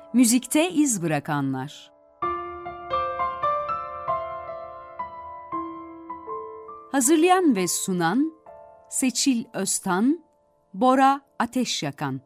Müzikte iz bırakanlar. Hazırlayan ve sunan Seçil Öztan, Bora Ateşyakan.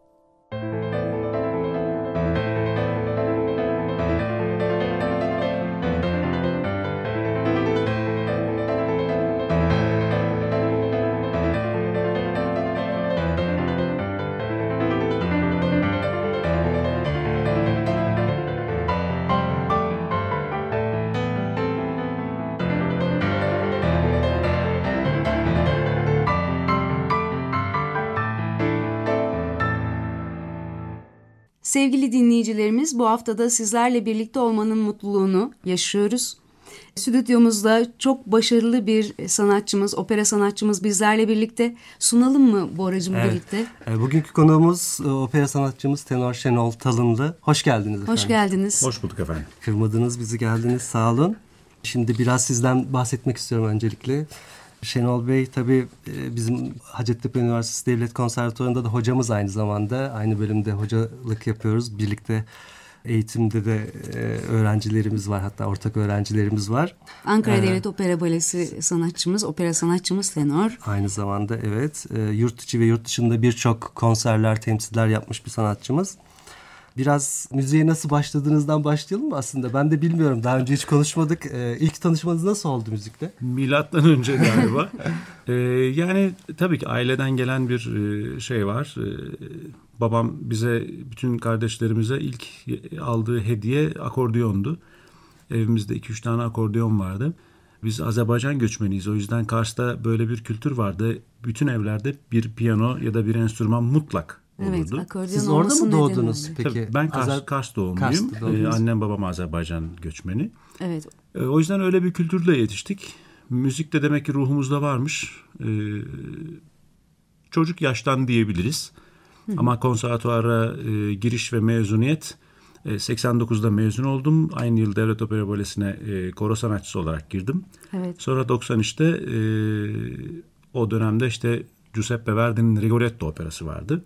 Sevgili dinleyicilerimiz, bu haftada sizlerle birlikte olmanın mutluluğunu yaşıyoruz. Stüdyomuzda çok başarılı bir sanatçımız, opera sanatçımız bizlerle birlikte. Sunalım mı Boracığım birlikte? Bugünkü konuğumuz opera sanatçımız tenor Şenol Talınlı. Hoş geldiniz efendim. Hoş geldiniz. Hoş bulduk efendim. Kırmadınız bizi, geldiniz, sağ olun. Şimdi biraz sizden bahsetmek istiyorum öncelikle. Şenol Bey tabii bizim Hacettepe Üniversitesi Devlet Konservatuvarı'nda da hocamız aynı zamanda. Aynı bölümde hocalık yapıyoruz. Birlikte eğitimde de öğrencilerimiz var, hatta ortak öğrencilerimiz var. Ankara Devlet Opera Balesi sanatçımız, opera sanatçımız tenor. Aynı zamanda evet, yurt içi ve yurt dışında birçok konserler, temsiller yapmış bir sanatçımız. Biraz müziğe nasıl başladığınızdan başlayalım mı aslında? Ben de bilmiyorum. Daha önce hiç konuşmadık. İlk tanışmanız nasıl oldu müzikle? Milattan önce galiba. Yani tabii ki aileden gelen bir şey var. Babam bize, bütün kardeşlerimize ilk aldığı hediye akordiyondu. Evimizde 2-3 tane akordeon vardı. Biz Azerbaycan göçmeniyiz. O yüzden Kars'ta böyle bir kültür vardı. Bütün evlerde bir piyano ya da bir enstrüman mutlak olurdu. Evet, akordeon. Siz orada mı doğdunuz peki? Tabii, ben Kars doğumluyum. Annem babam Azerbaycan göçmeni. Evet. O yüzden öyle bir kültürle yetiştik. Müzik de demek ki ruhumuzda varmış. Çocuk yaştan diyebiliriz. Ama konservatuara giriş ve mezuniyet 89'da mezun oldum. Aynı yıl Devlet Opera Balesi'ne koro sanatçısı olarak girdim. Evet. Sonra 93'te o dönemde işte Giuseppe Verdi'nin Rigoletto operası vardı.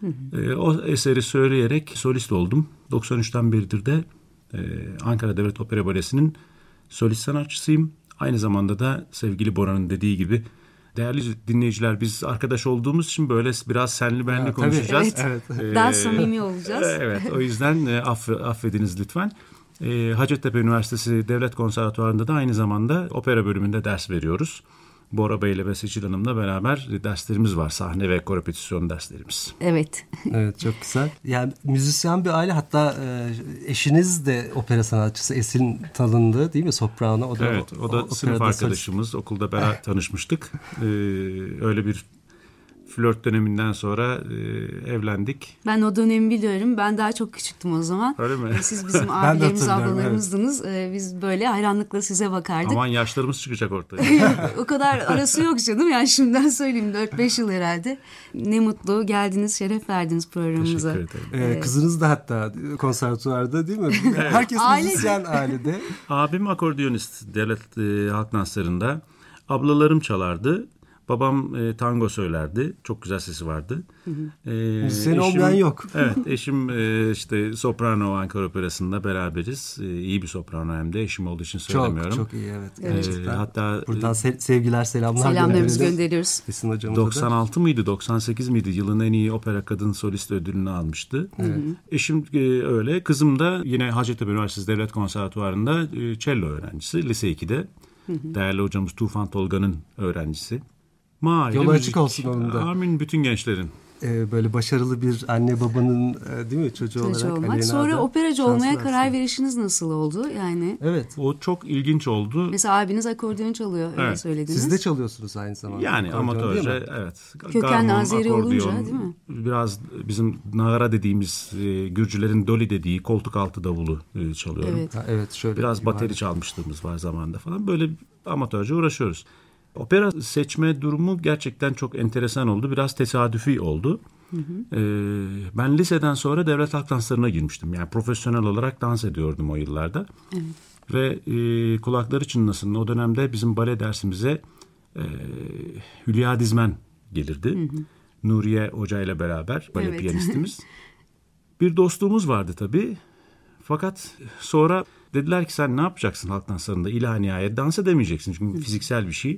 O eseri söyleyerek solist oldum. 93'ten beridir de Ankara Devlet Opera Balesi'nin solist sanatçısıyım. Aynı zamanda da sevgili Bora'nın dediği gibi, değerli dinleyiciler, biz arkadaş olduğumuz için böyle biraz senli benli konuşacağız. Evet. Daha samimi olacağız. Evet, o yüzden affediniz lütfen. Hacettepe Üniversitesi Devlet Konservatuvarı'nda da aynı zamanda opera bölümünde ders veriyoruz. Bora Bey'le ve Seçil Hanım'la beraber derslerimiz var. Sahne ve korepetisyon derslerimiz. Evet. Evet, çok güzel. Yani müzisyen bir aile, hatta eşiniz de opera sanatçısı Esin Talınlı değil mi? Soprano. Evet, o da sınıf arkadaşımız. Okulda beraber tanışmıştık. Öyle bir flört döneminden sonra evlendik. Ben o dönemi biliyorum. Ben daha çok küçüktüm o zaman. Öyle mi? Siz bizim abilerimiz, ablalarımızdınız. Biz böyle hayranlıkla size bakardık. Aman yaşlarımız çıkacak ortaya. O kadar arası yok canım. Yani şimdiden söyleyeyim, 4-5 yıl herhalde. Ne mutlu geldiniz, şeref verdiniz programımıza. Teşekkür ederim. Kızınız da hatta konservatuvarda değil mi? Herkes müzisyen ailede. Abim akordiyonist Devlet Halk Dansları'nda. Ablalarım çalardı. Babam tango söylerdi. Çok güzel sesi vardı. Müzisyen olmayan yok. Evet, eşim işte soprano Ankara Operası'nda beraberiz. İyi bir soprano hem de, eşim olduğu için söylemiyorum. Çok iyi, evet. Hatta buradan sevgiler, selamlarımızı gönderiyoruz. Esin hocamıza 96 mıydı, 98 miydi? Yılın en iyi opera kadın solist ödülünü almıştı. Eşim öyle. Kızım da yine Hacettepe Üniversitesi Devlet Konservatuvarı'nda cello öğrencisi. Lise 2'de. Değerli hocamız Tufan Tolga'nın öğrencisi. Yolu açık olsun onun da. Amin bütün gençlerin. Böyle başarılı bir anne babanın değil mi çocuğu olarak. Sonra operacı olmaya karar verişiniz nasıl oldu yani? Evet. O çok ilginç oldu. Mesela abiniz akordeon çalıyor, öyle söylediniz. Siz de çalıyorsunuz aynı zamanda. Yani amatörce, evet. Köken Azeri olunca değil mi? Biraz bizim nagara dediğimiz, Gürcülerin doli dediği koltuk altı davulu çalıyorum. Evet. Evet, şöyle biraz bateri çalmışlığımız var zamanında falan. Böyle amatörce uğraşıyoruz. Opera seçme durumu gerçekten çok enteresan oldu. Biraz tesadüfi oldu. Ben liseden sonra devlet halk danslarına girmiştim. Yani profesyonel olarak dans ediyordum o yıllarda. Evet. Ve kulakları çınlasın, o dönemde bizim bale dersimize Hülya Dizmen gelirdi. Nuriye Hoca ile beraber, bale piyanistimiz. Bir dostluğumuz vardı tabii. Fakat sonra dediler ki sen ne yapacaksın halk danslarında ila nihayet dans edemeyeceksin. Çünkü fiziksel bir şey.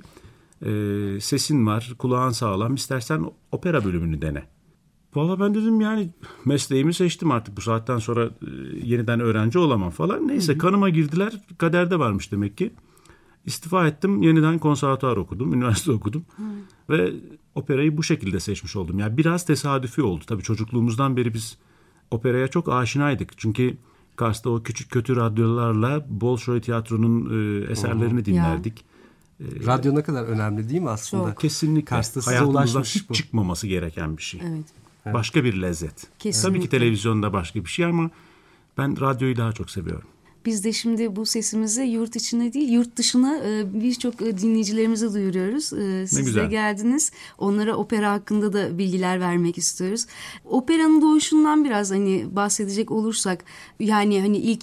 Sesin var, kulağın sağlam. İstersen opera bölümünü dene. Valla ben dedim yani mesleğimi seçtim artık bu saatten sonra yeniden öğrenci olamam falan. Neyse kanıma girdiler. Kaderde varmış demek ki. İstifa ettim. Yeniden konservatuvar okudum. Üniversite okudum. Ve operayı bu şekilde seçmiş oldum. Yani biraz tesadüfi oldu. Tabii çocukluğumuzdan beri biz operaya çok aşinaydık. Çünkü Kars'ta o küçük kötü radyolarla Bolşoy Tiyatro'nun eserlerini dinlerdik. Radyo ne kadar önemli değil mi aslında? Çok. Kesinlikle. Kars'ta size hayatımızdan ulaşmış hiç bu. çıkmaması gereken bir şey. Evet. Başka bir lezzet. Kesinlikle. Tabii ki televizyonda başka bir şey ama ben radyoyu daha çok seviyorum. Biz de şimdi bu sesimizi yurt içine değil yurt dışına birçok dinleyicilerimize duyuruyoruz. Siz de güzel. geldiniz. Onlara opera hakkında da bilgiler vermek istiyoruz. Operanın doğuşundan biraz hani bahsedecek olursak yani hani ilk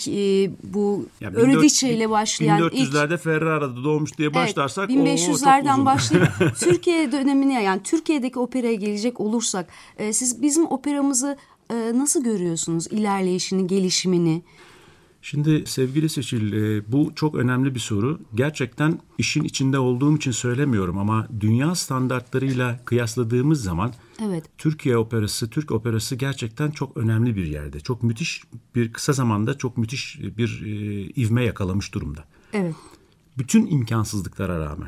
bu Eurydice ile başlayan 1400'lerde Ferrara'da doğmuş diye başlarsak 1500'lerden başlayıp Türkiye dönemine yani Türkiye'deki operaya gelecek olursak siz bizim operamızı nasıl görüyorsunuz ilerleyişini, gelişimini? Şimdi sevgili Seçil, bu çok önemli bir soru. Gerçekten işin içinde olduğum için söylemiyorum ama dünya standartlarıyla kıyasladığımız zaman evet. Türkiye operası, Türk operası gerçekten çok önemli bir yerde. Çok müthiş bir kısa zamanda çok müthiş bir ivme yakalamış durumda. Evet. Bütün imkansızlıklara rağmen.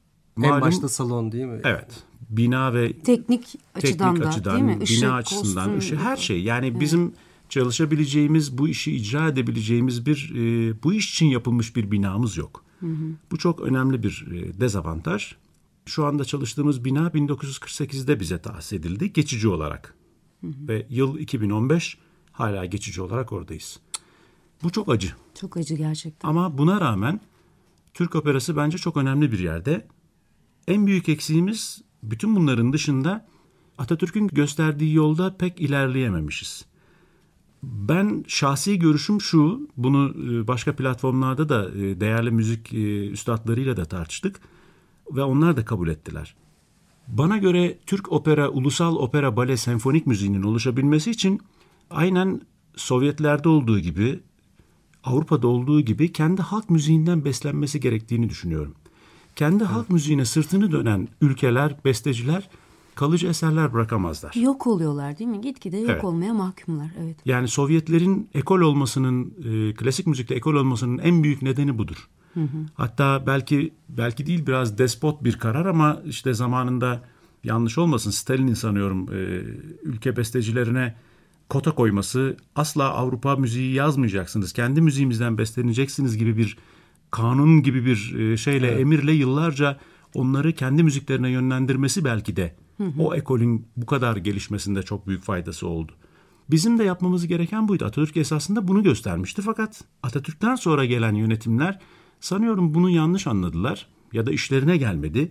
En başta salon değil mi? Evet. Bina ve teknik açıdan değil mi? Işık, bina açısından, her şey. Yani bizim çalışabileceğimiz, bu işi icra edebileceğimiz bu iş için yapılmış bir binamız yok. Bu çok önemli bir dezavantaj. Şu anda çalıştığımız bina 1948'de bize tahsis edildi geçici olarak. Ve yıl 2015 hala geçici olarak oradayız. Bu çok acı. Çok acı gerçekten. Ama buna rağmen Türk operası bence çok önemli bir yerde. En büyük eksiğimiz bütün bunların dışında Atatürk'ün gösterdiği yolda pek ilerleyememişiz. Ben şahsi görüşüm şu, bunu başka platformlarda da değerli müzik üstadlarıyla da tartıştık ve onlar da kabul ettiler. Bana göre Türk opera, ulusal opera, bale, senfonik müziğinin oluşabilmesi için aynen Sovyetlerde olduğu gibi, Avrupa'da olduğu gibi kendi halk müziğinden beslenmesi gerektiğini düşünüyorum. Kendi halk müziğine sırtını dönen ülkeler, besteciler kalıcı eserler bırakamazlar. Yok oluyorlar değil mi? Gitgide yok olmaya mahkumlar. Evet. Yani Sovyetlerin ekol olmasının, klasik müzikte ekol olmasının en büyük nedeni budur. Hatta belki değil biraz despot bir karar ama işte zamanında yanlış olmasın Stalin'in sanıyorum ülke bestecilerine kota koyması, asla Avrupa müziği yazmayacaksınız, kendi müziğimizden besleneceksiniz gibi bir kanun gibi bir şeyle, emirle yıllarca onları kendi müziklerine yönlendirmesi belki de o ekolün bu kadar gelişmesinde çok büyük faydası oldu. Bizim de yapmamız gereken buydu. Atatürk esasında bunu göstermişti fakat Atatürk'ten sonra gelen yönetimler sanıyorum bunu yanlış anladılar ya da işlerine gelmedi.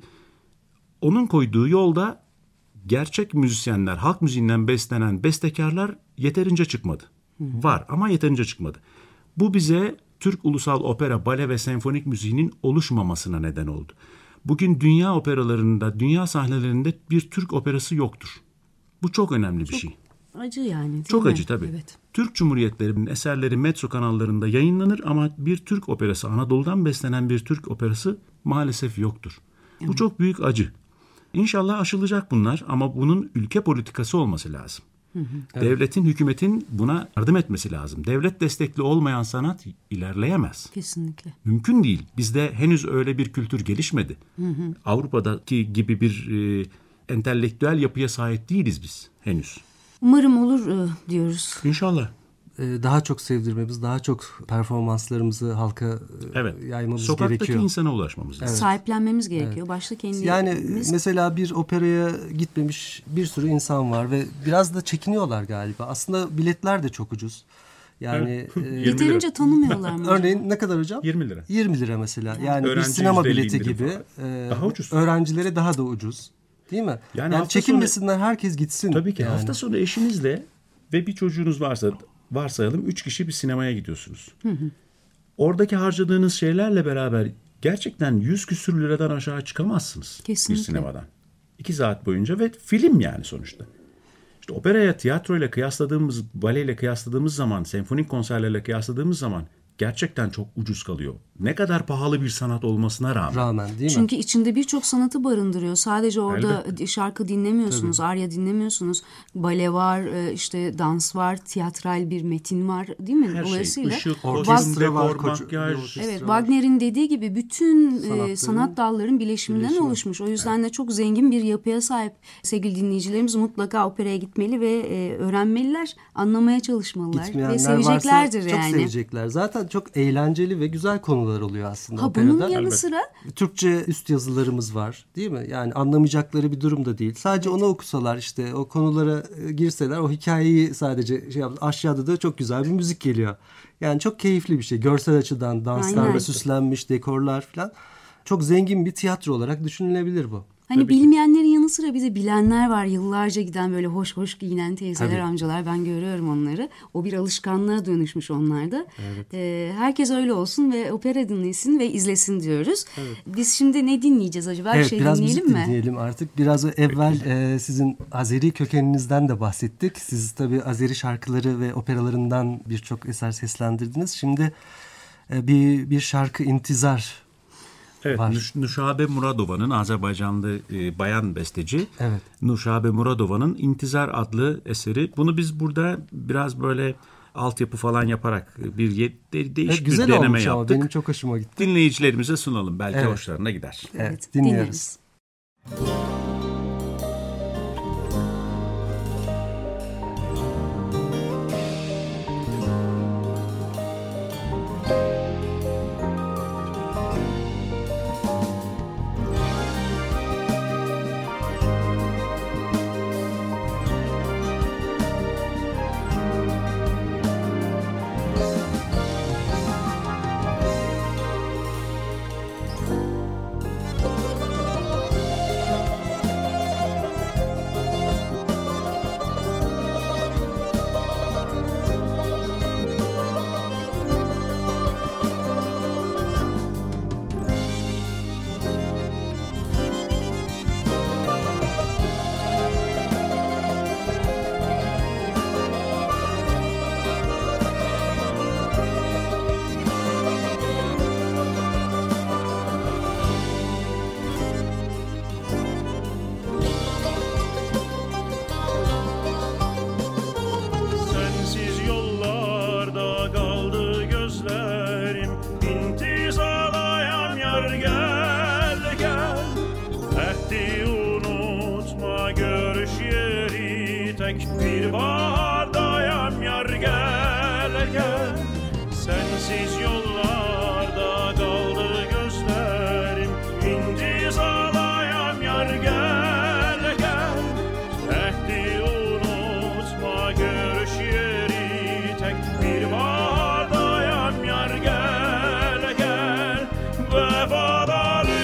Onun koyduğu yolda gerçek müzisyenler, halk müziğinden beslenen bestekarlar yeterince çıkmadı. Var ama yeterince çıkmadı. Bu bize Türk ulusal opera, bale ve senfonik müziğinin oluşmamasına neden oldu. Bugün dünya operalarında, dünya sahnelerinde bir Türk operası yoktur. Bu çok önemli bir şey. Acı yani değil çok mi? acı tabii. Evet. Türk Cumhuriyetlerinin eserleri metro kanallarında yayınlanır ama bir Türk operası, Anadolu'dan beslenen bir Türk operası maalesef yoktur. Evet. Bu çok büyük acı. İnşallah aşılacak bunlar ama bunun ülke politikası olması lazım. Devletin, hükümetin buna yardım etmesi lazım. Devlet destekli olmayan sanat ilerleyemez. Kesinlikle. Mümkün değil. Bizde henüz öyle bir kültür gelişmedi. Avrupa'daki gibi bir entelektüel yapıya sahip değiliz biz henüz. Umarım olur diyoruz. İnşallah. Daha çok sevdirmemiz, daha çok performanslarımızı halka yaymamız Sokaktaki gerekiyor. insana ulaşmamız lazım. Sahiplenmemiz gerekiyor. Başta kendimiz. Yani mesela bir operaya gitmemiş bir sürü insan var ve biraz da çekiniyorlar galiba. Aslında biletler de çok ucuz. Yani yeterince tanımıyorlar mı? Örneğin ne kadar hocam? 20 lira. 20 lira mesela. Yani öğrenci bir sinema bileti indirim gibi. Daha ucuz. Öğrencilere daha da ucuz. Değil mi? Yani çekinmesinler, herkes gitsin. Tabii ki. Yani. Hafta sonu eşinizle ve bir çocuğunuz varsa varsayalım 3 kişi bir sinemaya gidiyorsunuz. Oradaki harcadığınız şeylerle beraber gerçekten 100 küsür liradan aşağı çıkamazsınız. Kesinlikle. Bir sinemadan. 2 saat boyunca ve film yani sonuçta. İşte operaya, tiyatroyla kıyasladığımız, baleyle kıyasladığımız zaman, senfonik konserlerle kıyasladığımız zaman gerçekten çok ucuz kalıyor. Ne kadar pahalı bir sanat olmasına rağmen. Değil mi? Çünkü içinde birçok sanatı barındırıyor. Sadece orada şarkı dinlemiyorsunuz, arya dinlemiyorsunuz. Bale var, işte dans var, tiyatral bir metin var, değil mi? Her Dolayısıyla şey, ışık, orkestra var, makyaj. evet, Wagner'in dediği gibi bütün sanat dallarının bileşiminden oluşmuş. O yüzden de çok zengin bir yapıya sahip. Sevgili dinleyicilerimiz mutlaka operaya gitmeli ve öğrenmeliler, anlamaya çalışmalılar. Gitmeyenler ve seveceklerdir varsa yani. çok sevecekler. Zaten çok eğlenceli ve güzel konular oluyor aslında Bunun operada. yanı sıra Türkçe üst yazılarımız var, değil mi? Yani anlamayacakları bir durum da değil. Sadece onu okusalar, işte o konulara girseler, o hikayeyi sadece aşağıda da çok güzel bir müzik geliyor. Yani çok keyifli bir şey. Görsel açıdan danslarla süslenmiş dekorlar falan. Çok zengin bir tiyatro olarak düşünülebilir bu. Hani bilmeyenlerin yanı sıra bir de bilenler var. Yıllarca giden böyle hoş hoş giyinen teyzeler, Tabii. amcalar. Ben görüyorum onları. O bir alışkanlığa dönüşmüş onlarda. Evet. Herkes öyle olsun ve opera dinlesin ve izlesin diyoruz. Evet. Biz şimdi ne dinleyeceğiz acaba? Evet, bir şey biraz dinleyelim müzik mi? dinleyelim artık. Biraz evvel sizin Azeri kökeninizden de bahsettik. Siz tabii Azeri şarkıları ve operalarından birçok eser seslendirdiniz. Şimdi bir şarkı İntizar. Evet, Nuşabe Muradova'nın, Azerbaycanlı bayan besteci. Evet. Nuşabe Muradova'nın İntizar adlı eseri. Bunu biz burada biraz böyle altyapı falan yaparak değişik bir deneme yaptık. Ama benim çok hoşuma gitti. Dinleyicilerimize sunalım. Belki hoşlarına gider. Evet, dinliyoruz. Bir bahardayam yar gel gel. Sensiz yollarda kaldı gözlerim. İntizardayam yar gel gel. Ehdi unutma görüş yeri tek. Bir bahardayam yar gel gel. Vefadarım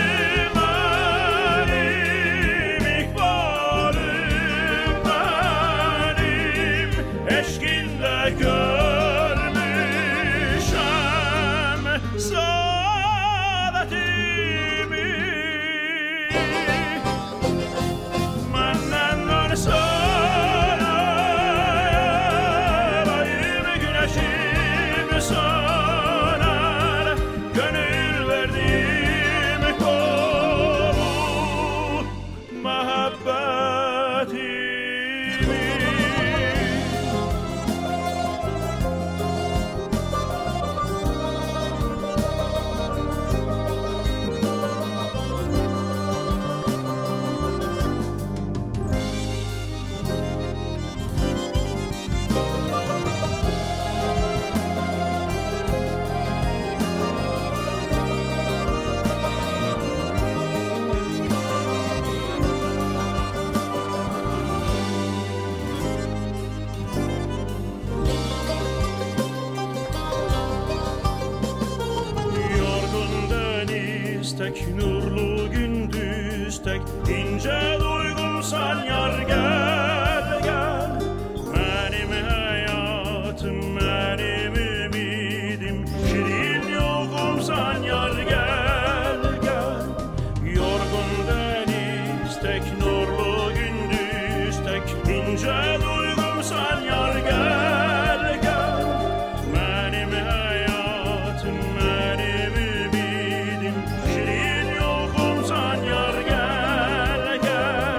tek, nurlu gündüz tek, ince duygumsal yar gel gel. Benim hayatım, benim ümidim, şirin yokumsal yar gel gel. Yorgun deniz tek, nurlu gündüz tek, ince ince duygum sen yar gel gel. Benim hayatım, benim ümidim, şirin yolum sen yar gel gel.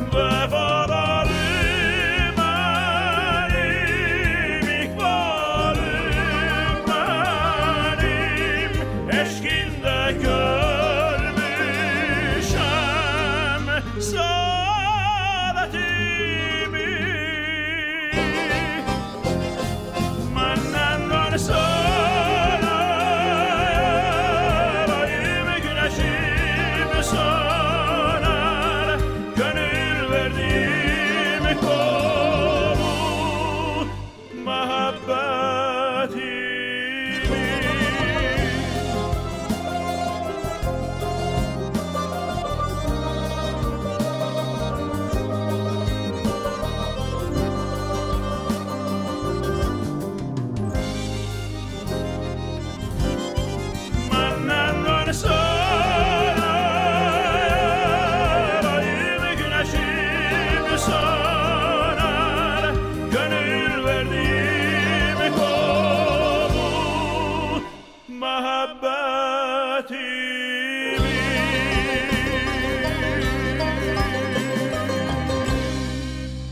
Vefalarım benim, ikbalım benim, eşkinde görmüşem saadetimi. Menden dönsene yarayım, güneşim söner, gönül verdim kolu muhabbetimi. Benden dönsene yarayım, güneşim söner, gönül verdim kolu muhabbetimi.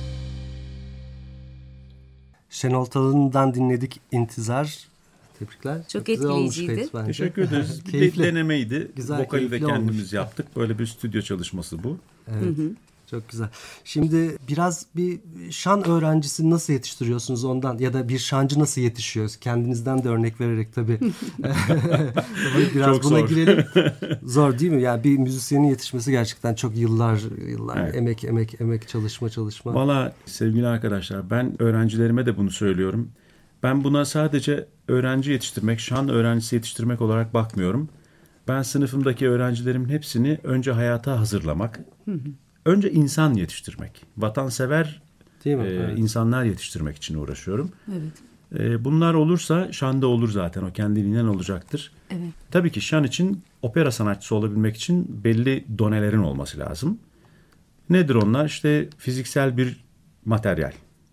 Şenol Talın'dan dinledik İntizar. Tebrikler. Çok güzel olmuş etkileyiciydi. kayıt bence. Teşekkür ederiz. Bir Keyifli. denemeydi. Güzel, Vokali de keyifli kendimiz olmuş. yaptık. Böyle bir stüdyo çalışması bu. Evet. Çok güzel. Şimdi biraz bir şan öğrencisi nasıl yetiştiriyorsunuz ondan ya da bir şancı nasıl yetişiyor? Kendinizden de örnek vererek tabii. Biraz Çok buna zor. girelim. Zor değil mi? Yani bir müzisyenin yetişmesi gerçekten çok yıllar Evet. emek çalışma. Valla sevgili arkadaşlar, ben öğrencilerime de bunu söylüyorum. Ben buna sadece öğrenci yetiştirmek, şan öğrencisi yetiştirmek olarak bakmıyorum. Ben sınıfımdaki öğrencilerimin hepsini önce hayata hazırlamak, önce insan yetiştirmek, vatansever Değil mi? Evet. insanlar yetiştirmek için uğraşıyorum. Evet. Bunlar olursa şan da olur zaten, o kendiliğinden olacaktır. Evet. Tabii ki şan için, opera sanatçısı olabilmek için belli donelerin olması lazım. Nedir onlar? İşte fiziksel bir materyal.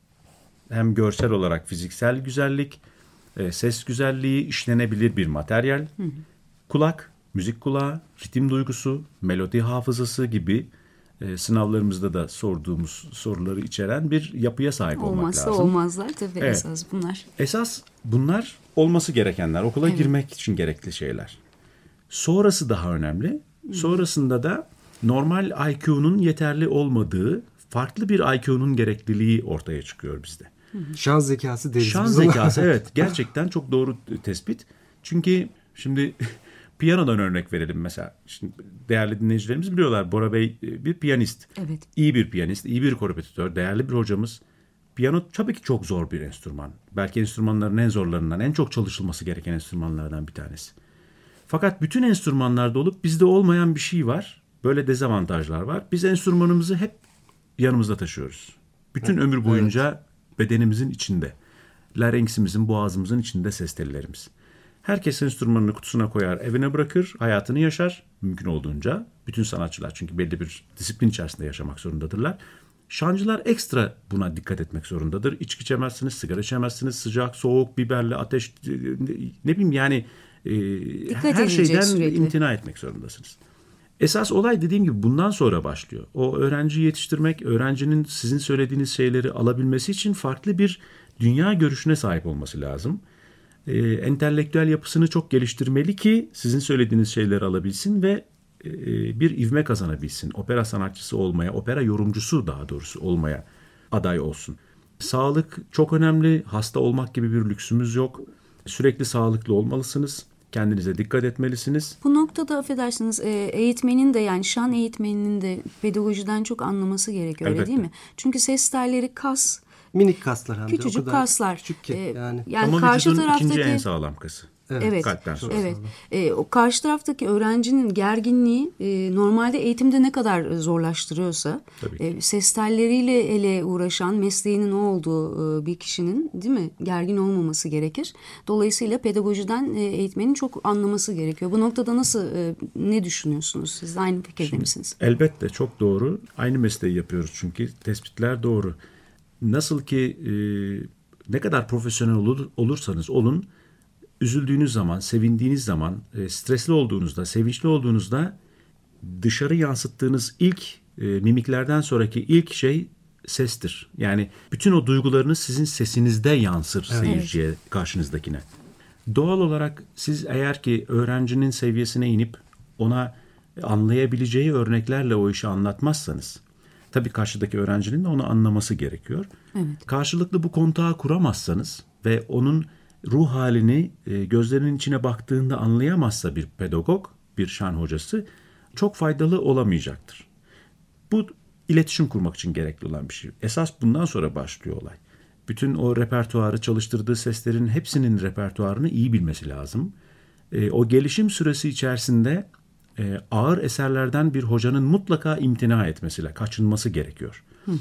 Hem görsel olarak fiziksel güzellik, ses güzelliği, işlenebilir bir materyal. Kulak, müzik kulağı, ritim duygusu, melodi hafızası gibi sınavlarımızda da sorduğumuz soruları içeren bir yapıya sahip olmak Olmazsa lazım. olmazlar tabii, Evet. esas bunlar. Esas bunlar olması gerekenler, okula girmek için gerekli şeyler. Sonrası daha önemli. Sonrasında da normal IQ'nun yeterli olmadığı, farklı bir IQ'nun gerekliliği ortaya çıkıyor bizde. Şan zekası deriz. Şan biz ona. zekası, evet, gerçekten çok doğru tespit. Çünkü şimdi piyanodan örnek verelim mesela. Şimdi değerli dinleyicilerimiz biliyorlar, Bora Bey bir piyanist. Evet. İyi bir piyanist, iyi bir korepetitör, değerli bir hocamız. Piyano tabii ki çok zor bir enstrüman. Belki enstrümanların en zorlarından, en çok çalışılması gereken enstrümanlardan bir tanesi. Fakat bütün enstrümanlarda olup bizde olmayan bir şey var. Böyle dezavantajlar var. Biz enstrümanımızı hep yanımızda taşıyoruz. Bütün ömür boyunca bedenimizin içinde. Larenksimizin, boğazımızın içinde ses tellerimiz. Herkes enstrümanını kutusuna koyar, evine bırakır, hayatını yaşar mümkün olduğunca. Bütün sanatçılar çünkü belli bir disiplin içerisinde yaşamak zorundadırlar. Şancılar ekstra buna dikkat etmek zorundadır. İçki içemezsiniz, sigara içemezsiniz, sıcak, soğuk, biberli, ateş, ne bileyim yani her edilecek şeyden sürekli. imtina etmek zorundasınız. Esas olay dediğim gibi bundan sonra başlıyor. O öğrenciyi yetiştirmek, öğrencinin sizin söylediğiniz şeyleri alabilmesi için farklı bir dünya görüşüne sahip olması lazım. Entelektüel yapısını çok geliştirmeli ki sizin söylediğiniz şeyleri alabilsin ve bir ivme kazanabilsin. Opera sanatçısı olmaya, opera yorumcusu daha doğrusu olmaya aday olsun. Sağlık çok önemli. Hasta olmak gibi bir lüksümüz yok. Sürekli sağlıklı olmalısınız. Kendinize dikkat etmelisiniz. Bu noktada affedersiniz eğitmenin de, yani şan eğitmeninin de pedagojiden çok anlaması gerekiyor, öyle Elbette. değil mi? Çünkü ses telleri kas, Minik kaslar hem de. küçücük o kadar kaslar. Küçük ki yani. Yani Ama karşı vücudun taraftaki ikinci en sağlam kası. Evet. Kalpten sonra. Evet. O karşı taraftaki öğrencinin gerginliği normalde eğitimde ne kadar zorlaştırıyorsa ses telleriyle ele uğraşan, mesleğinin o olduğu bir kişinin, değil mi, gergin olmaması gerekir. Dolayısıyla pedagojiden eğitmenin çok anlaması gerekiyor. Bu noktada nasıl, ne düşünüyorsunuz? Siz de aynı fikirde misiniz? Elbette çok doğru. Aynı mesleği yapıyoruz çünkü tespitler doğru. nasıl ki ne kadar profesyonel olursanız olun, üzüldüğünüz zaman, sevindiğiniz zaman, stresli olduğunuzda, sevinçli olduğunuzda dışarı yansıttığınız ilk mimiklerden sonraki ilk şey sestir. Yani bütün o duygularınız sizin sesinizde yansır seyirciye, karşınızdakine. Doğal olarak siz eğer ki öğrencinin seviyesine inip ona anlayabileceği örneklerle o işi anlatmazsanız, tabii karşıdaki öğrencinin de onu anlaması gerekiyor. Evet. Karşılıklı bu kontağı kuramazsanız ve onun ruh halini gözlerinin içine baktığında anlayamazsa bir pedagog, bir şan hocası çok faydalı olamayacaktır. Bu iletişim kurmak için gerekli olan bir şey. Esas bundan sonra başlıyor olay. Bütün o repertuarı, çalıştırdığı seslerin hepsinin repertuarını iyi bilmesi lazım. O gelişim süresi içerisinde ağır eserlerden bir hocanın mutlaka imtina etmesiyle kaçınması gerekiyor.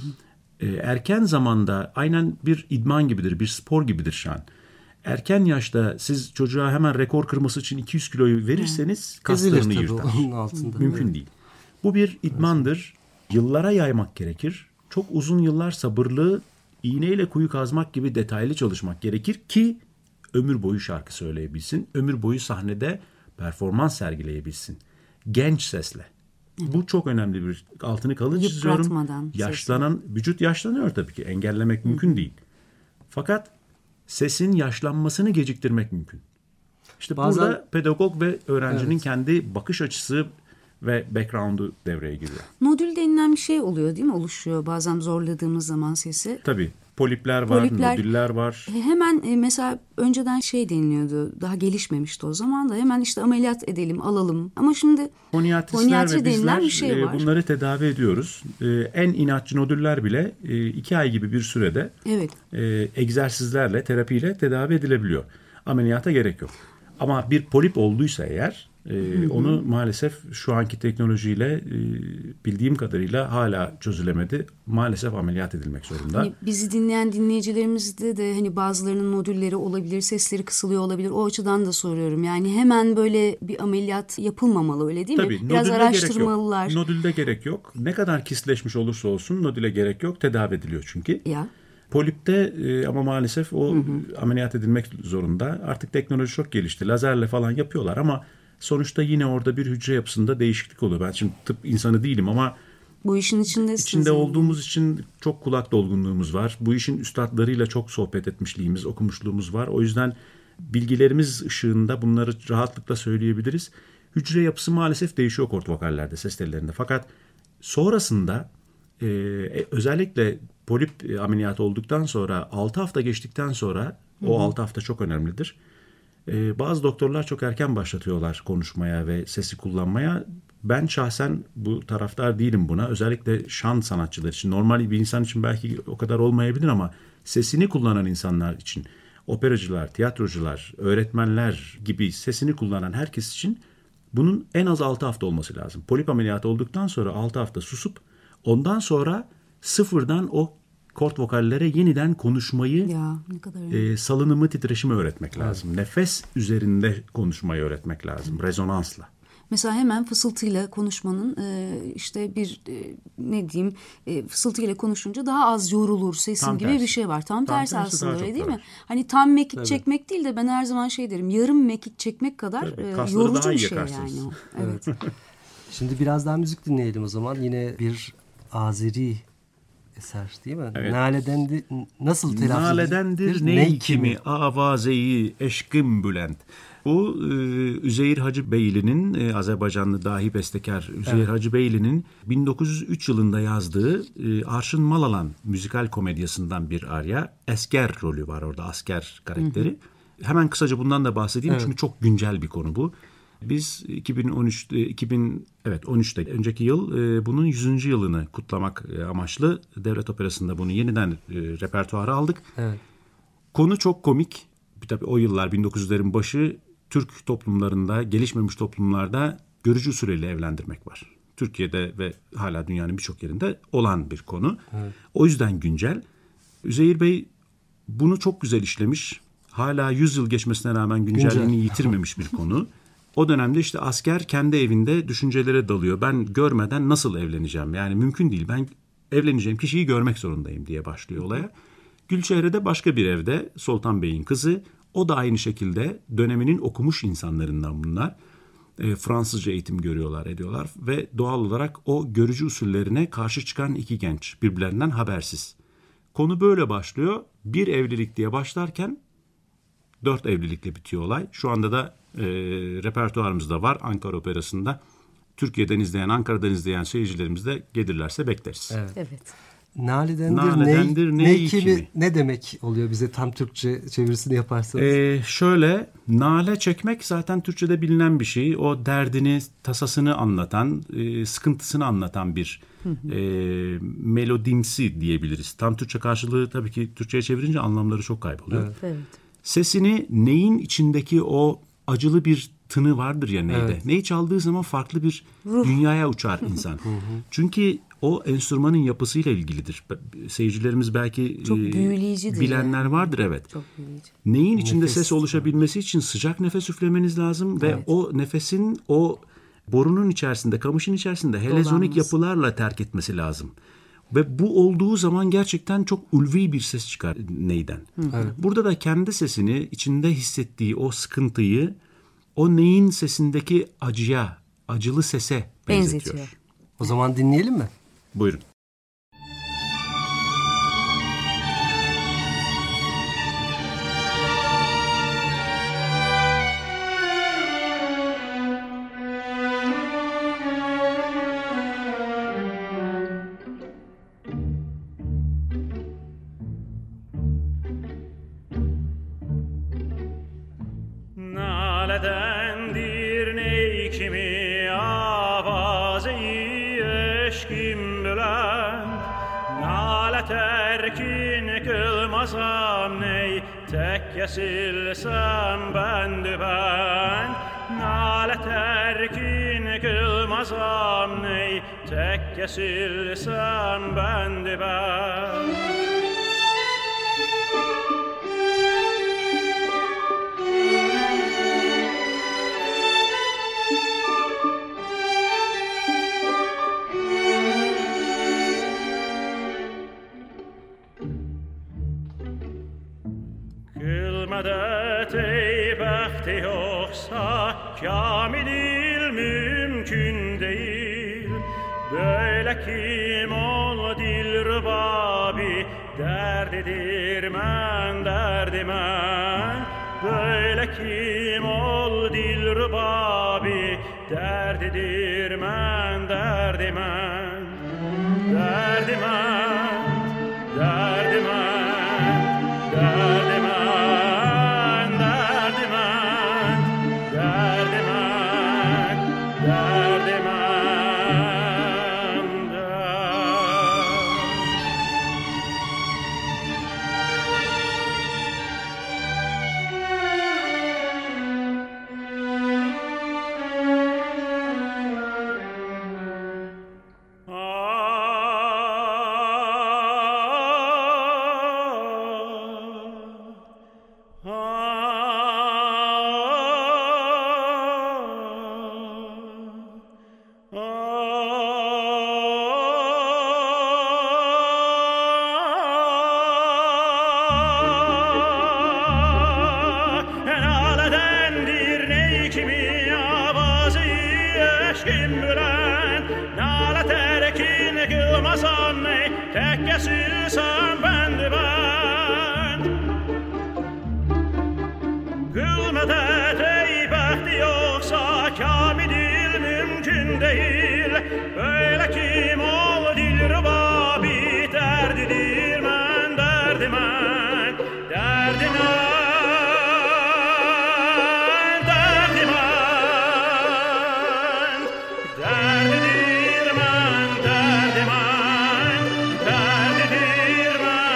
Erken zamanda aynen bir idman gibidir, bir spor gibidir şan. Erken yaşta siz çocuğa hemen rekor kırması için 200 kiloyu verirseniz kaslarını yırtar. Mümkün değil. Bu bir idmandır. Yıllara yaymak gerekir. Çok uzun yıllar sabırlı, iğneyle kuyu kazmak gibi detaylı çalışmak gerekir ki ömür boyu şarkı söyleyebilsin. Ömür boyu sahnede performans sergileyebilsin. Genç sesle. Bu çok önemli bir altını kalın çiziyorum. Yaşlanan, vücut yaşlanıyor tabii ki. Engellemek mümkün değil. Fakat sesin yaşlanmasını geciktirmek mümkün. İşte burada pedagog ve öğrencinin kendi bakış açısı ve background'u devreye giriyor. Nodül denilen bir şey oluyor değil mi? Oluşuyor bazen zorladığımız zaman sesi. Tabii. Polipler var, nodüller var. Hemen mesela önceden şey deniliyordu. Daha gelişmemişti o zaman da. Hemen işte ameliyat edelim, alalım. Ama şimdi foniatri denilen bir şey var. Bunları tedavi ediyoruz. En inatçı nodüller bile 2 ay gibi bir sürede egzersizlerle, terapiyle tedavi edilebiliyor. Ameliyata gerek yok. Ama bir polip olduysa eğer onu maalesef şu anki teknolojiyle bildiğim kadarıyla hala çözülemedi. Maalesef ameliyat edilmek zorunda. Hani bizi dinleyen dinleyicilerimizde de hani bazılarının nodülleri olabilir, sesleri kısılıyor olabilir. O açıdan da soruyorum. Yani hemen böyle bir ameliyat yapılmamalı, öyle değil mi? Biraz araştırmalılar. Nodülde gerek yok. Ne kadar kisleşmiş olursa olsun nodüle gerek yok. Tedavi ediliyor çünkü. Ya. Polipte ama maalesef o ameliyat edilmek zorunda. Artık teknoloji çok gelişti. Lazerle falan yapıyorlar ama sonuçta yine orada bir hücre yapısında değişiklik oluyor. Ben şimdi tıp insanı değilim ama bu işin içinde olduğumuz için çok kulak dolgunluğumuz var. Bu işin üstadlarıyla çok sohbet etmişliğimiz, okumuşluğumuz var. O yüzden bilgilerimiz ışığında bunları rahatlıkla söyleyebiliriz. Hücre yapısı maalesef değişiyor kort vokallerde, ses tellerinde. Fakat sonrasında özellikle polip ameliyatı olduktan sonra 6 hafta geçtikten sonra o 6 hafta çok önemlidir. Bazı doktorlar çok erken başlatıyorlar konuşmaya ve sesi kullanmaya. Ben şahsen bu taraftar değilim buna. Özellikle şan sanatçılar için, normal bir insan için belki o kadar olmayabilir ama sesini kullanan insanlar için, operacılar, tiyatrocular, öğretmenler gibi sesini kullanan herkes için bunun en az 6 hafta olması lazım. Polip ameliyatı olduktan sonra 6 hafta susup ondan sonra sıfırdan o kort vokallere yeniden konuşmayı, salınımı, titreşimi öğretmek lazım. Evet. Nefes üzerinde konuşmayı öğretmek lazım, rezonansla. Mesela hemen fısıltıyla konuşmanın fısıltıyla konuşunca daha az yorulur sesin tam gibi tersi. Bir şey var. Tam tersi aslında, öyle değil mi? Hani tam mekik çekmek değil de ben her zaman şey derim, yarım mekik çekmek kadar yorucu bir şey yani. Evet. Şimdi biraz daha müzik dinleyelim o zaman. Yine bir Azeri eser değil mi? Evet. Naledendir, nasıl telaffuz? Naledendir ney kimi avazeyi eşkım bülent. Bu Üzeyir Hacıbeyli'nin, Azerbaycanlı dahi bestekar Üzeyir Hacıbeyli'nin 1903 yılında yazdığı Arşın Malalan müzikal komedyasından bir arya. Asker rolü var orada, asker karakteri. Hemen kısaca bundan da bahsedeyim çünkü çok güncel bir konu bu. Biz 2013'te önceki yıl bunun 100. yılını kutlamak amaçlı Devlet Operası'nda bunu yeniden repertuara aldık. Evet. Konu çok komik. Tabii o yıllar 1900'lerin başı Türk toplumlarında, gelişmemiş toplumlarda görücü usulüyle evlendirmek var. Türkiye'de ve hala dünyanın birçok yerinde olan bir konu. Evet. O yüzden güncel. Üzeyir Bey bunu çok güzel işlemiş. Hala 100 yıl geçmesine rağmen güncelliğini yitirmemiş bir konu. O dönemde işte asker kendi evinde düşüncelere dalıyor. Ben görmeden nasıl evleneceğim? Yani mümkün değil. Ben evleneceğim kişiyi görmek zorundayım diye başlıyor olaya. Gülçehre'de başka bir evde Sultan Bey'in kızı. O da aynı şekilde döneminin okumuş insanlarından bunlar. Fransızca eğitim görüyorlar, ediyorlar ve doğal olarak o görücü usullerine karşı çıkan iki genç birbirlerinden habersiz. Konu böyle başlıyor. Bir evlilik diye başlarken 4 evlilikle bitiyor olay. Şu anda da repertuarımızda var Ankara Operası'nda. Türkiye'den izleyen, Ankara'dan izleyen seyircilerimiz de gelirlerse bekleriz. Evet. Naledendir ney kimi ne demek oluyor, bize tam Türkçe çevirisini yaparsanız? Şöyle, nale çekmek zaten Türkçe'de bilinen bir şey. O derdini, tasasını anlatan, sıkıntısını anlatan bir melodimsi diyebiliriz. Tam Türkçe karşılığı tabii ki Türkçe'ye çevirince anlamları çok kayboluyor. Evet. Sesini neyin içindeki o acılı bir tını vardır ya neyde. Evet. Neyi çaldığı zaman farklı bir dünyaya uçar insan. Çünkü o enstrümanın yapısıyla ilgilidir. Seyircilerimiz belki Çok büyüleyicidir bilenler vardır, evet. Çok büyüleyici. Neyin içinde Nefes. ses oluşabilmesi için sıcak nefes üflemeniz lazım ve o nefesin o borunun içerisinde, kamışın içerisinde helezonik yapılarla terk etmesi lazım. Ve bu olduğu zaman gerçekten çok ulvi bir ses çıkar neyden. Evet. Burada da kendi sesini, içinde hissettiği o sıkıntıyı o neyin sesindeki acıya, acılı sese benzetiyor. O zaman dinleyelim mi? Buyurun. Naledendir ney kimi avazı-i eşkim bilen, nale terkin kılmasam ney tek kesilsem bendi ben. Nale terkin kılmasam ney tek kesilsem bendi ben. Medet ey bəxti yoksa kamil mümkün değil. Böyle kim ol dilrubabi derdidir men derdimen. Böyle kim ol dilrubabi derdidir men derdimen. Derdimen, derdimen, derdimen. Kesilsem bendi ben. Gül medet ey bəxti yoksa kamil mümkün değil. Böyle kim ol dilrubabi derdidir men derdimen. Derdimen, derdimen, derdidir men derdimen. Derdidir men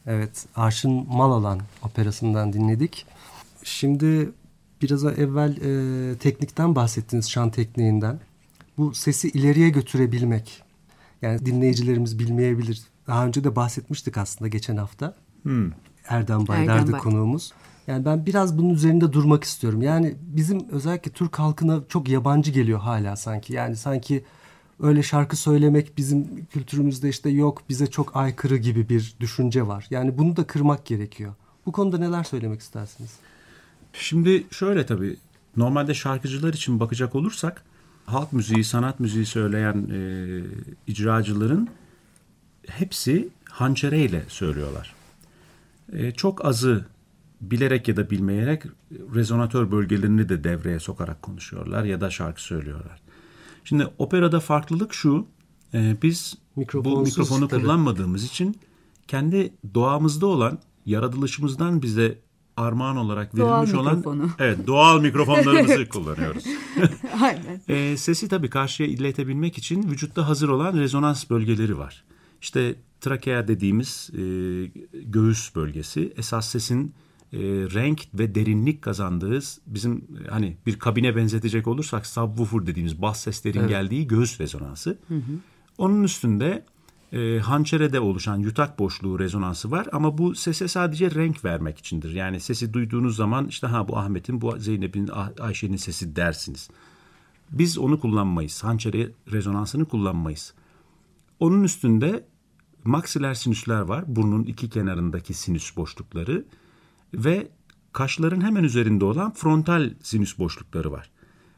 Evet, Arşın Malalan operasından dinledik. Şimdi biraz evvel teknikten bahsettiniz, şan tekniğinden. Bu sesi ileriye götürebilmek. Yani dinleyicilerimiz bilmeyebilir. Daha önce de bahsetmiştik aslında geçen hafta. Erdem Baydar'dı konuğumuz. Yani ben biraz bunun üzerinde durmak istiyorum. Yani bizim özellikle Türk halkına çok yabancı geliyor hala sanki. Yani sanki öyle şarkı söylemek bizim kültürümüzde işte yok, bize çok aykırı gibi bir düşünce var. Yani bunu da kırmak gerekiyor. Bu konuda neler söylemek istersiniz? Şimdi şöyle tabii, normalde şarkıcılar için bakacak olursak halk müziği, sanat müziği söyleyen icracıların hepsi hançereyle söylüyorlar. Çok azı bilerek ya da bilmeyerek rezonatör bölgelerini de devreye sokarak konuşuyorlar ya da şarkı söylüyorlar. Şimdi operada farklılık şu, biz bu mikrofonu kullanmadığımız için kendi doğamızda olan, yaratılışımızdan bize armağan olarak verilmiş olan doğal mikrofonlarımızı kullanıyoruz. Aynen. Sesi tabii karşıya iletebilmek için vücutta hazır olan rezonans bölgeleri var. İşte trakea dediğimiz göğüs bölgesi esas sesin renk ve derinlik kazandığı, bizim hani bir kabine benzetecek olursak subwoofer dediğimiz bas seslerin geldiği göğüs rezonansı. Onun üstünde hançerede oluşan yutak boşluğu rezonansı var ama bu sese sadece renk vermek içindir. Yani sesi duyduğunuz zaman işte bu Ahmet'in, bu Zeynep'in, Ayşe'nin sesi dersiniz. Biz onu kullanmayız. Hançere rezonansını kullanmayız. Onun üstünde maksiler sinüsler var. Burnun iki kenarındaki sinüs boşlukları ve kaşların hemen üzerinde olan frontal sinüs boşlukları var.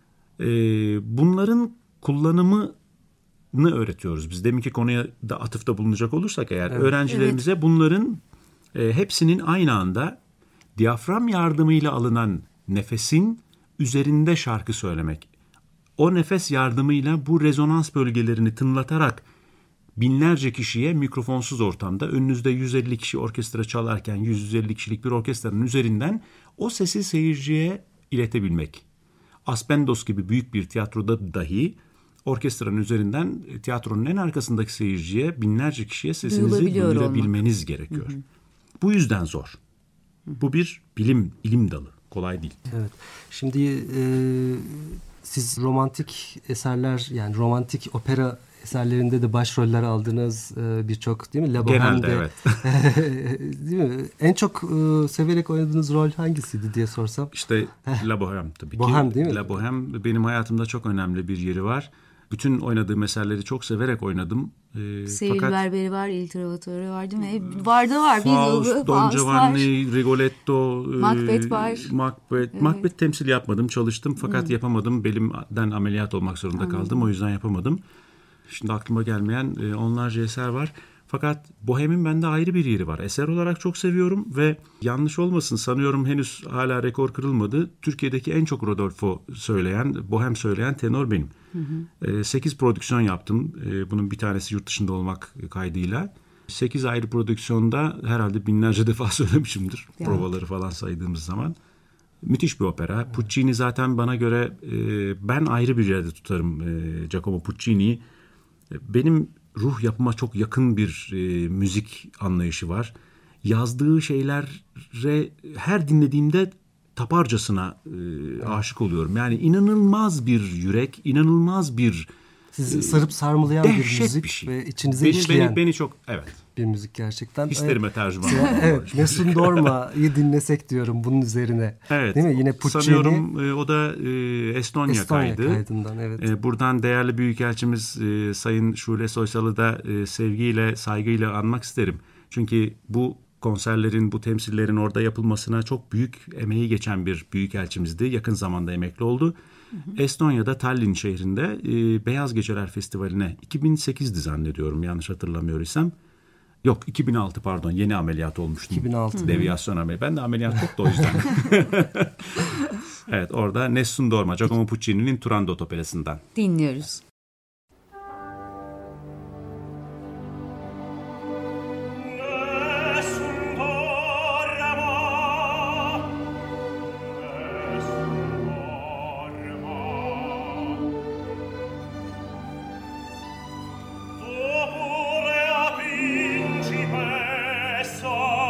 Bunların kullanımını öğretiyoruz. Biz deminki konuya da atıfta bulunacak olursak eğer öğrencilerimize bunların hepsinin aynı anda diyafram yardımıyla alınan nefesin üzerinde şarkı söylemek. O nefes yardımıyla bu rezonans bölgelerini tınlatarak binlerce kişiye mikrofonsuz ortamda önünüzde 150 kişi orkestra çalarken 150 kişilik bir orkestranın üzerinden o sesi seyirciye iletebilmek. Aspendos gibi büyük bir tiyatroda dahi orkestranın üzerinden tiyatronun en arkasındaki seyirciye, binlerce kişiye sesinizi duyurabilmeniz gerekiyor. Bu yüzden zor. Bu bir ilim dalı. Kolay değil. Evet. Şimdi siz romantik eserler, yani romantik opera eserlerinde de başroller aldınız birçok, değil mi? La Genelde evet. Değil mi? En çok severek oynadığınız rol hangisiydi diye sorsam? İşte La Bohème tabii ki. Bohème değil mi? La Bohème benim hayatımda çok önemli bir yeri var. Bütün oynadığım eserleri çok severek oynadım. Seyir berberi var, Il Trovatore var değil mi? Var. Faust, Don Giovanni, Rigoletto, Macbeth var. Macbeth temsil yapmadım, çalıştım fakat yapamadım. Belimden ameliyat olmak zorunda kaldım, o yüzden yapamadım. Şimdi aklıma gelmeyen onlarca eser var. Fakat Bohème'in bende ayrı bir yeri var. Eser olarak çok seviyorum ve yanlış olmasın, sanıyorum henüz hala rekor kırılmadı. Türkiye'deki en çok Rodolfo söyleyen, Bohème söyleyen tenor benim. 8 prodüksiyon yaptım. Bunun bir tanesi yurt dışında olmak kaydıyla. 8 ayrı prodüksiyonda herhalde binlerce defa söylemişimdir. Provaları falan saydığımız zaman. Müthiş bir opera. Puccini zaten bana göre ben ayrı bir yerde tutarım Giacomo Puccini'yi. Benim ruh yapıma çok yakın bir müzik anlayışı var. Yazdığı şeylere her dinlediğimde taparcasına aşık oluyorum. Yani inanılmaz bir yürek, inanılmaz bir sizi sarıp sarmalayan bir müzik bir şey. Ve içinize işleyen beni çok bir müzik gerçekten. Hislerime tercüman. Evet, Nessun Dorma'yı dinlesek diyorum bunun üzerine. Evet. Değil mi? Yine Puccini. Sanıyorum o da Estonya kaydı. Kaydından, evet. Buradan değerli büyükelçimiz Sayın Şule Soysal'ı da sevgiyle, saygıyla anmak isterim. Çünkü bu konserlerin, bu temsillerin orada yapılmasına çok büyük emeği geçen bir büyükelçimizdi. Yakın zamanda emekli oldu. Estonya'da Tallinn şehrinde Beyaz Geceler Festivali'ne 2008'di zannediyorum, yanlış hatırlamıyorsam. Yok 2006 pardon, yeni ameliyat olmuştum. 2006. Deviyasyon ameliyatı. Ben de ameliyat yoktu o yüzden. Evet, orada Nessun Dorma, Giacomo Puccini'nin Turandot operasından. Dinliyoruz. Principessa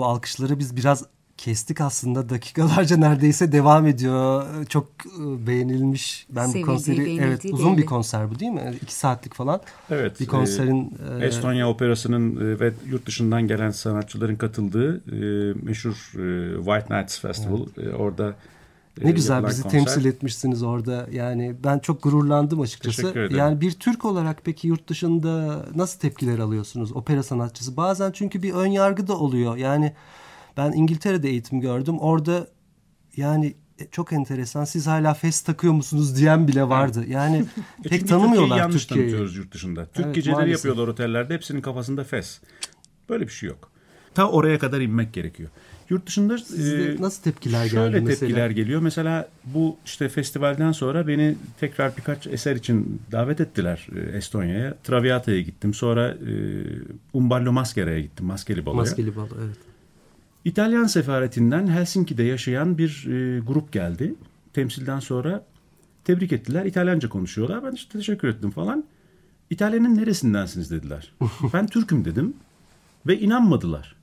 bu alkışları biz biraz kestik aslında. Dakikalarca neredeyse devam ediyor. Çok beğenilmiş. Ben bu konseri, evet, uzun bir konser bu değil mi? 2 saatlik falan. Evet. Bir konserin Estonya Operası'nın ve yurt dışından gelen sanatçıların katıldığı meşhur White Nights Festival. Evet. Orada ne güzel bizi konser. Temsil etmişsiniz orada. Yani ben çok gururlandım açıkçası. Yani bir Türk olarak peki yurt dışında nasıl tepkiler alıyorsunuz opera sanatçısı? Bazen çünkü bir ön yargı da oluyor. Yani ben İngiltere'de eğitim gördüm. Orada yani çok enteresan. Siz hala fes takıyor musunuz diyen bile vardı. Yani pek tanımıyorlar yanlış Türkiye'yi. Tanıtıyoruz yurt dışında. Türk evet, geceleri maalesef yapıyorlar otellerde. Hepsinin kafasında fes. Böyle bir şey yok. Ta oraya kadar inmek gerekiyor. Yurt dışında nasıl tepkiler geldi şöyle mesela? Tepkiler geliyor. Mesela bu işte festivalden sonra beni tekrar birkaç eser için davet ettiler Estonya'ya. Traviata'ya gittim. Sonra Un ballo maschera'ya gittim. Maskeli baloya. Maskeli balo, evet. İtalyan sefaretinden Helsinki'de yaşayan bir grup geldi. Temsilden sonra tebrik ettiler. İtalyanca konuşuyorlar. Ben işte teşekkür ettim falan. İtalya'nın neresindensiniz dediler. Ben Türk'üm dedim. Ve inanmadılar.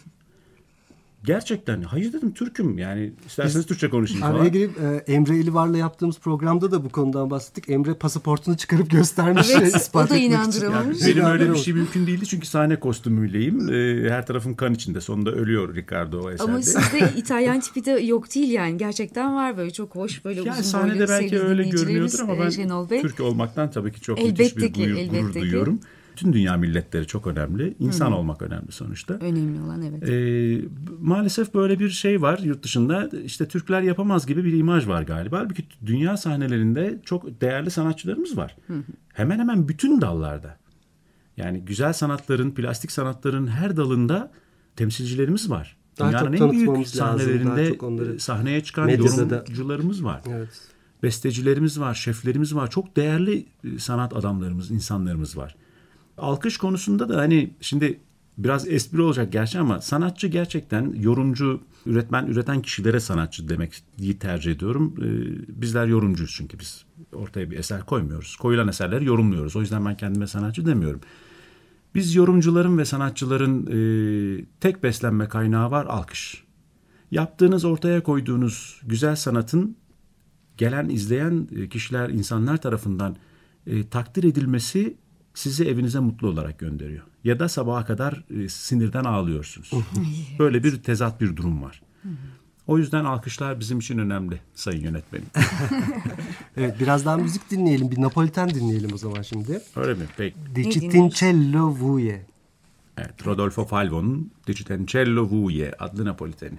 Gerçekten hayır dedim, Türk'üm, yani isterseniz Türkçe konuşayım falan. Araya girip Emre Elivar'la yaptığımız programda da bu konudan bahsettik. Emre pasaportunu çıkarıp göstermiş. Evet, o da inandıramamış. Yani benim öyle bir şey mümkün değildi çünkü sahne kostümüyleyim. Her tarafım kan içinde. Sonunda ölüyor Ricardo o eserde. Ama sizde İtalyan tipi de yok değil yani. Gerçekten var böyle çok hoş böyle yani uzun sahnede boylu belki öyle görünüyordur ama ben Şenol Bey, Türk olmaktan tabii ki çok müthiş bir gurur duyuyorum. Bütün dünya milletleri çok önemli. İnsan olmak önemli sonuçta. Önemli olan, evet. Maalesef böyle bir şey var yurt dışında. İşte Türkler yapamaz gibi bir imaj var galiba. Halbuki dünya sahnelerinde çok değerli sanatçılarımız var. Hemen hemen bütün dallarda. Yani güzel sanatların, plastik sanatların her dalında temsilcilerimiz var. Daha dünyanın en büyük sahnelerinde sahneye çıkan yorumcularımız var. Evet. Bestecilerimiz var, şeflerimiz var. Çok değerli sanat adamlarımız, insanlarımız var. Alkış konusunda da hani şimdi biraz espri olacak gerçi ama sanatçı gerçekten yorumcu, üreten kişilere sanatçı demeyi tercih ediyorum. Bizler yorumcuyuz çünkü biz ortaya bir eser koymuyoruz. Koyulan eserleri yorumluyoruz. O yüzden ben kendime sanatçı demiyorum. Biz yorumcuların ve sanatçıların tek beslenme kaynağı var, alkış. Yaptığınız, ortaya koyduğunuz güzel sanatın gelen, izleyen kişiler, insanlar tarafından takdir edilmesi sizi evinize mutlu olarak gönderiyor. Ya da sabaha kadar sinirden ağlıyorsunuz. Böyle bir tezat bir durum var. O yüzden alkışlar bizim için önemli sayın yönetmenim. Evet, birazdan müzik dinleyelim. Bir Napoliten dinleyelim o zaman şimdi. Öyle mi? Peki. Decitincello Vuye. Evet, Rodolfo Falvo'nun Decitincello Vuye adlı Napoliteni.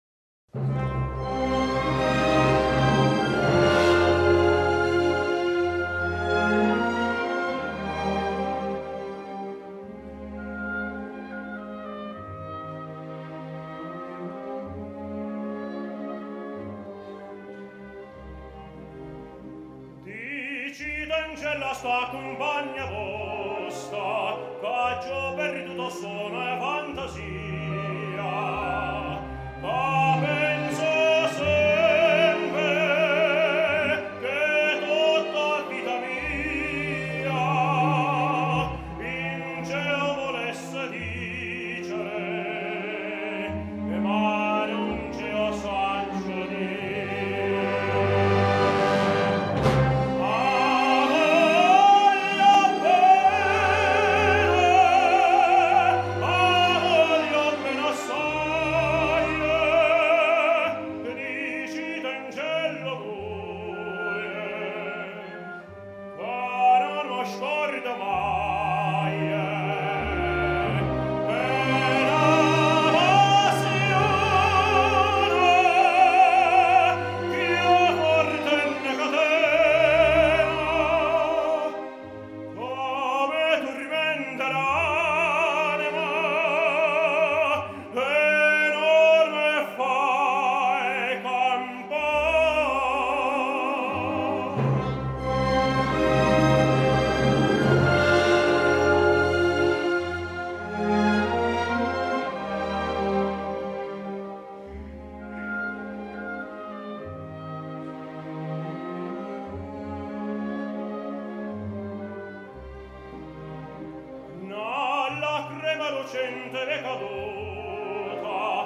Decitincello sta compagna vostra, caggio perduto sono e fantasia, ma penso sempre che tutta vita mia in cielo volesse dicere, e ma non ce lo saccio dire. Lucente le caduta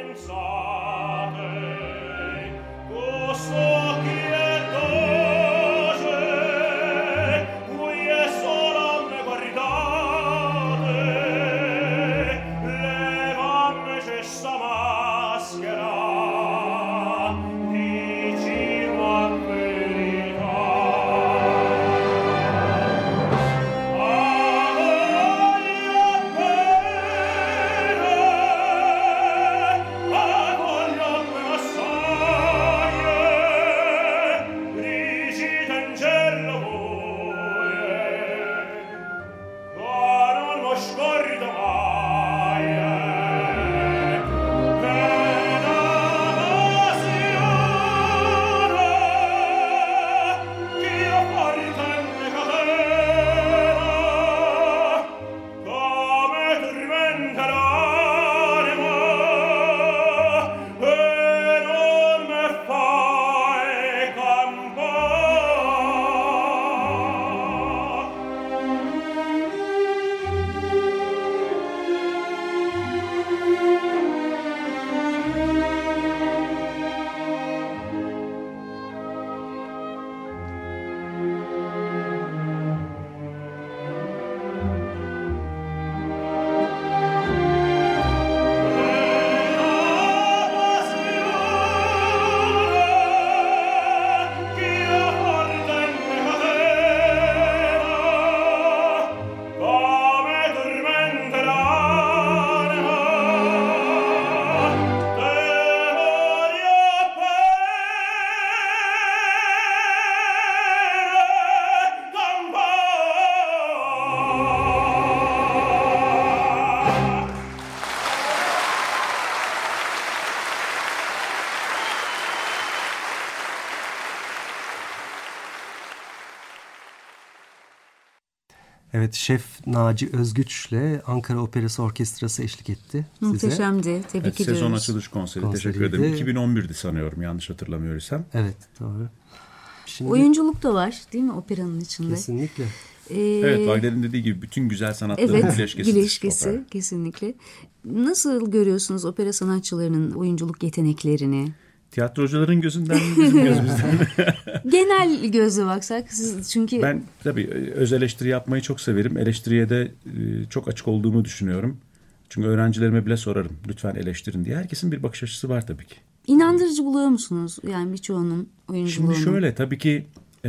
Evet, Şef Naci Özgüç'le Ankara Operası Orkestrası eşlik etti size. Muhteşemdi. Tebrik ediyoruz. Sezon açılış konseri. Teşekkür ederim. 2011'di sanıyorum, yanlış hatırlamıyorsam. Evet, doğru. Şimdi, oyunculuk da var değil mi operanın içinde? Kesinlikle. Evet, Wagner'in dediği gibi bütün güzel sanatların bileşkesi opera. Kesinlikle. Nasıl görüyorsunuz opera sanatçılarının oyunculuk yeteneklerini? Tiyatrocuların gözünden mi, bizim gözümüzden mi? Genel gözle baksak siz çünkü... Ben tabii öz eleştiri yapmayı çok severim. Eleştiriye de çok açık olduğumu düşünüyorum. Çünkü öğrencilerime bile sorarım. Lütfen eleştirin diye. Herkesin bir bakış açısı var tabii ki. İnandırıcı buluyor musunuz? Yani birçoğunun oyunculuğunu. Şimdi şöyle, tabii ki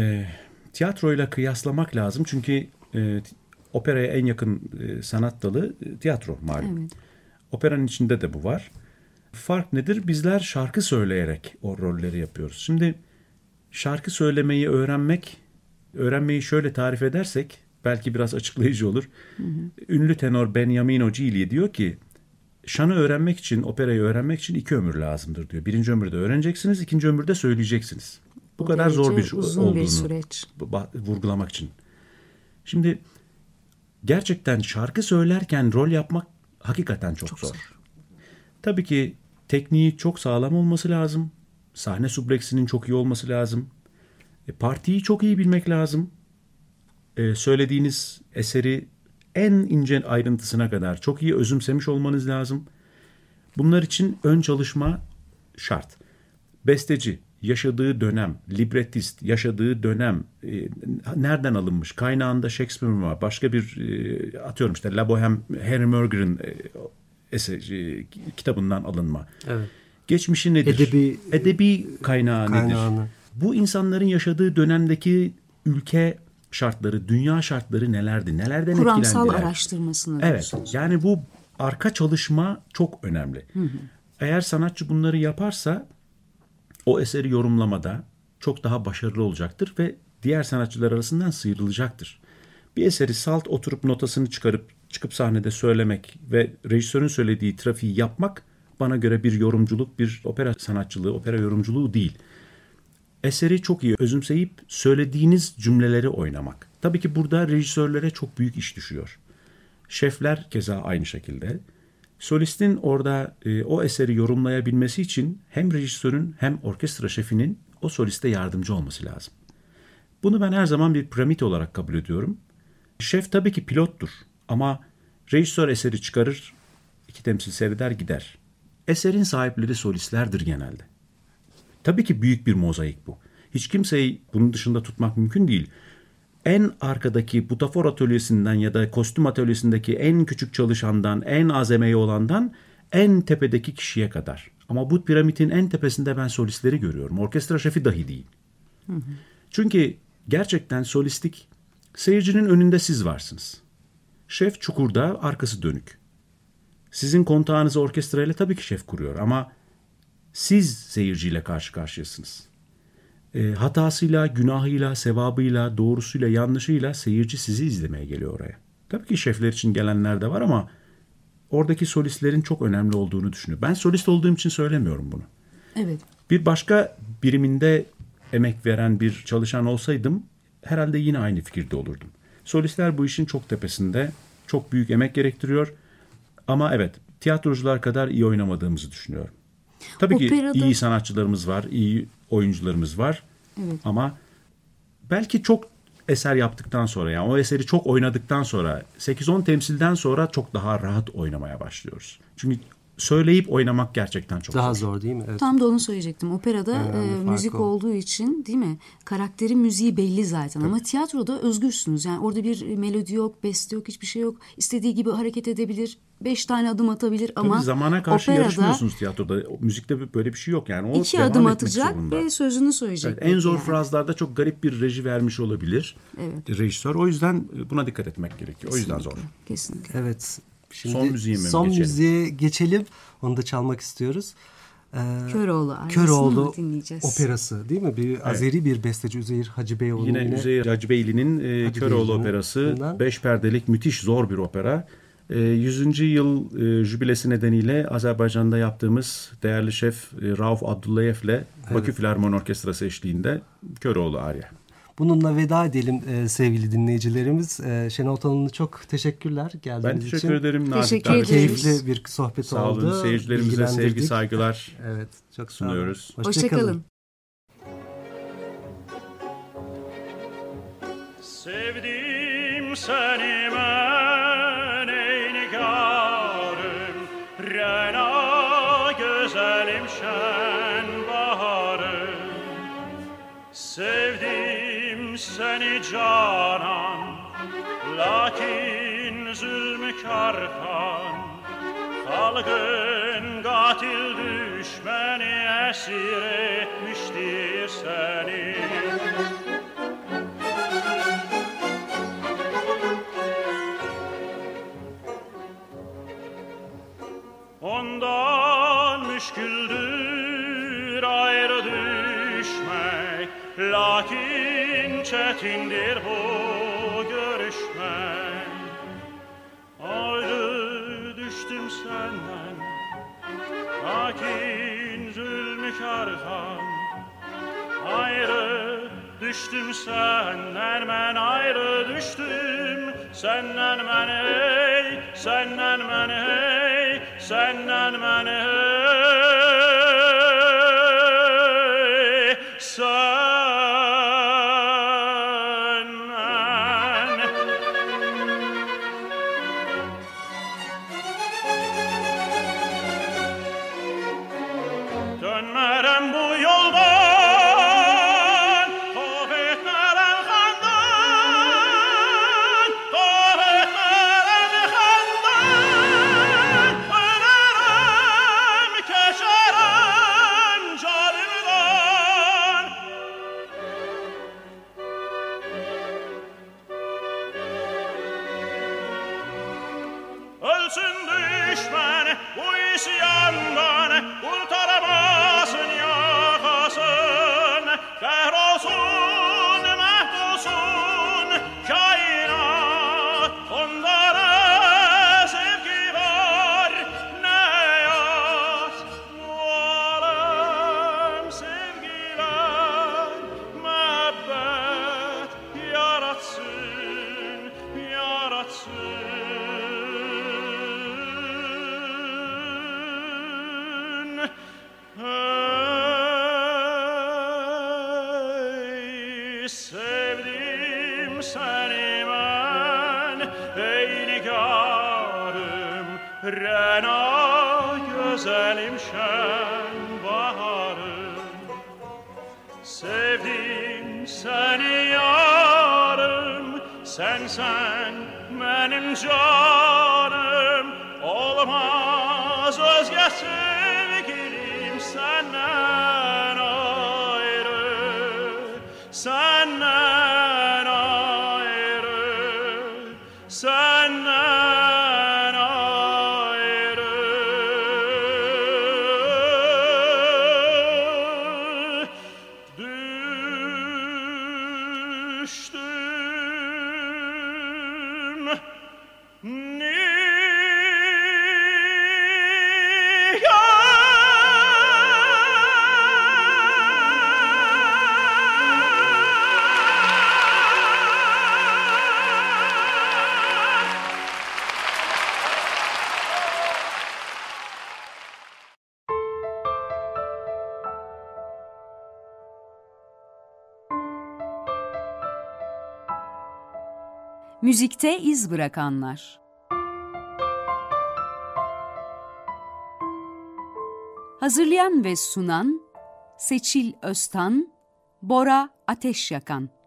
tiyatroyla kıyaslamak lazım. Çünkü operaya en yakın sanat dalı tiyatro malum. Evet. Operanın içinde de bu var. Fark nedir? Bizler şarkı söyleyerek o rolleri yapıyoruz. Şimdi şarkı söylemeyi öğrenmeyi şöyle tarif edersek belki biraz açıklayıcı olur. Hı hı. Ünlü tenor Beniamino Gigli diyor ki, şanı öğrenmek için, operayı öğrenmek için 2 ömür lazımdır diyor. 1. ömürde öğreneceksiniz, 2. ömürde söyleyeceksiniz. Bu kadar zor bir olduğunu bir süreç. Vurgulamak için. Şimdi gerçekten şarkı söylerken rol yapmak hakikaten çok zor. Tabii ki tekniği çok sağlam olması lazım. Sahne subleksinin çok iyi olması lazım. Partiyi çok iyi bilmek lazım. Söylediğiniz eseri en ince ayrıntısına kadar çok iyi özümsemiş olmanız lazım. Bunlar için ön çalışma şart. Besteci, yaşadığı dönem, librettist, yaşadığı dönem, nereden alınmış? Kaynağında Shakespeare mi var? Başka bir, atıyorum işte La Bohème, Harry Murger'ın kitabından alınma. Evet. Geçmişi nedir? Edebi kaynağı nedir? Bu insanların yaşadığı dönemdeki ülke şartları, dünya şartları nelerdi? Nelerden etkilendiler? Kuramsal araştırmasını. Evet. Yani bu arka çalışma çok önemli. Hı hı. Eğer sanatçı bunları yaparsa o eseri yorumlamada çok daha başarılı olacaktır ve diğer sanatçılar arasından sıyrılacaktır. Bir eseri salt oturup notasını çıkıp sahnede söylemek ve rejisörün söylediği trafiği yapmak bana göre bir yorumculuk, bir opera sanatçılığı, opera yorumculuğu değil. Eseri çok iyi özümseyip söylediğiniz cümleleri oynamak. Tabii ki burada rejisörlere çok büyük iş düşüyor. Şefler keza aynı şekilde. Solistin orada o eseri yorumlayabilmesi için hem rejisörün hem orkestra şefinin o soliste yardımcı olması lazım. Bunu ben her zaman bir piramit olarak kabul ediyorum. Şef tabii ki pilottur ama rejisör eseri çıkarır, 2 temsil seyreder gider. eserin sahipleri solistlerdir genelde. Tabii ki büyük bir mozaik bu. Hiç kimseyi bunun dışında tutmak mümkün değil. En arkadaki butafor atölyesinden ya da kostüm atölyesindeki en küçük çalışandan, en az emeği olandan en tepedeki kişiye kadar. Ama bu piramidin en tepesinde ben solistleri görüyorum. Orkestra şefi dahi değil. Çünkü gerçekten solistlik, seyircinin önünde siz varsınız. Şef çukurda, arkası dönük. Sizin kontağınızı orkestrayla tabii ki şef kuruyor ama siz seyirciyle karşı karşıyasınız. Hatasıyla, günahıyla, sevabıyla, doğrusuyla, yanlışıyla seyirci sizi izlemeye geliyor oraya. Tabii ki şefler için gelenler de var ama oradaki solistlerin çok önemli olduğunu düşünüyorum. Ben solist olduğum için söylemiyorum bunu. Evet. Bir başka biriminde emek veren bir çalışan olsaydım herhalde yine aynı fikirde olurdum. Solistler bu işin çok tepesinde, çok büyük emek gerektiriyor. Ama evet, tiyatrocular kadar iyi oynamadığımızı düşünüyorum. Tabii ki iyi sanatçılarımız var, iyi oyuncularımız var. Evet. Ama belki çok eser yaptıktan sonra, yani o eseri çok oynadıktan sonra, 8-10 temsilden sonra çok daha rahat oynamaya başlıyoruz. Çünkü söyleyip oynamak gerçekten çok daha zor. zor değil mi? Evet. Tam da onu söyleyecektim. Operada müzik o. olduğu için değil mi? Karakterin müziği belli zaten. Ama tiyatroda özgürsünüz. Yani orada bir melodi yok, beste yok, hiçbir şey yok. İstediği gibi hareket edebilir. 5 tane adım atabilir ama Tabii zamana karşı operada yarışmıyorsunuz tiyatroda. Müzikte böyle bir şey yok yani. O 2 devam adım etmek atacak zorunda. ve sözünü söyleyecek. Evet, en zor yani. frazlarda çok garip bir reji vermiş olabilir rejisör. O yüzden buna dikkat etmek gerekiyor. O yüzden zor. Kesinlikle. Evet. Şimdi Son müziğe mi son geçelim? müziğe geçelim. Onu da çalmak istiyoruz. Köroğlu ailesini Köroğlu dinleyeceğiz. operası değil mi? Bir Azeri bir besteci Üzeyir Hacıbeyoğlu'nun Yine Üzeyir Hacıbeyli'nin Köroğlu Hacıbeyli'nin operası. bundan. 5 perdelik müthiş zor bir opera. 100. yıl jübilesi nedeniyle Azerbaycan'da yaptığımız değerli şef Rauf Abdullayev'le Bakü Filarmoni Orkestrası eşliğinde Köroğlu Arya. Bununla veda edelim sevgili dinleyicilerimiz. Şenol Tanrı'na çok teşekkürler geldiğiniz Ben için. teşekkür ederim. Nazik Teşekkür davet ederiz. için. Keyifli bir sohbet Sağ olun. oldu. Seyircilerimize sevgi, Bilgilendirdik. saygılar Evet, çok sağ olun. sunuyoruz. Hoşçakalın. Sevdim seni ben ey nigarım, Rena güzelim şen baharım. Sevdim seni canan, lakin zulmükarkan, halkın katil düşmeni esir etmiştir seni. Ondan müşküldür ayrı düşmek, lakin çetindir bu görüşmek. Ayrı düştüm senden, lakin zulmükarhan. Ayrı düştüm senden, ben ayrı düştüm senden ben ey, senden ben ey, senden ben ey, senden. Dönmerem bu yoldan, of etmerem handan, of etmerem handan, ölerim, keçerem canımdan. Ölsün düşman bu isyandan, kurtaramazsın yakasın. Kahrolsun, mahvolsun kainat, onlara sevgi var ne yaz. Bu alem sevgiyle muhabbet yaratsın, yaratsın. Ey sevdim seni ben ey nigarım, Rena göz güzelim şen baharım. Sevdim seni yarım, sen benim canım. Olmaz özge sevgilim senden ayrı, senden ayrı, senden ayrı. Düştüm Müzikte iz bırakanlar. Hazırlayan ve sunan Seçil Öztan, Bora Ateşyakan.